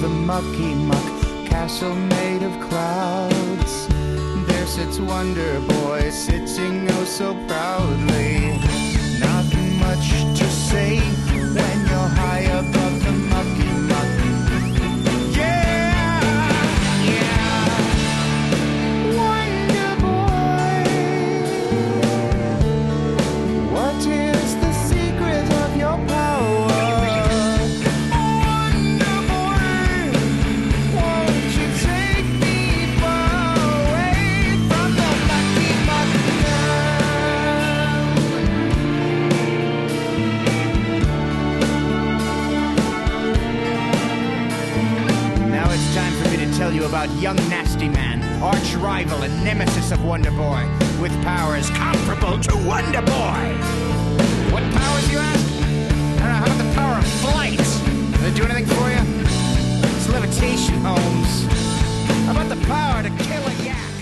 the mucky muck castle made of clouds. There sits Wonder Boy, sitting oh so proudly. Not much to say when you're high above the mucky muck. Yeah, yeah. Wonder Boy, what is the secret of your power? Wonder Boy, won't you take me far away from the mucky muck now? Now it's time for me to tell you about young Nasty Man, arch rival and nemesis of Wonder Boy, with powers comparable to Wonder Boy. What powers, you ask? I don't know, how about the power of flight? Does it do anything for you? It's levitation, Holmes. How about the power to kill a yak?